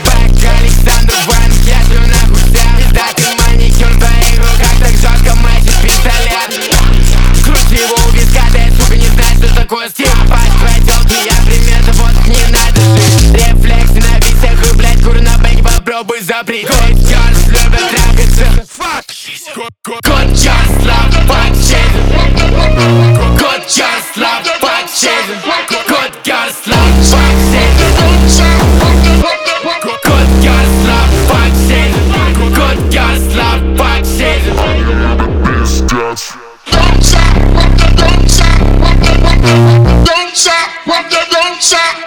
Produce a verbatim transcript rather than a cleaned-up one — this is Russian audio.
Бэк, Александр Вэнг, я жду нахуй вся. Пиздатый маникюр в твоих руках, так жестко мочит пистолет. Крути его у виска, да сука не знает, что такое стиль. Пасть твоей тёлки, я примета, вот не надо жить. Рефлексы на битах и, блядь, курю на бэк, попробуй запреть. Кот Чарльз любит трахаться. Кот Чарльз love под чейзом. Кот Чарльз love под чейзом. Кот Чарльз love под чейзом. Кот Чарльз love под чейзом. Кот Чарльз love под чейзом. Don't stop, don't stop, don't stop.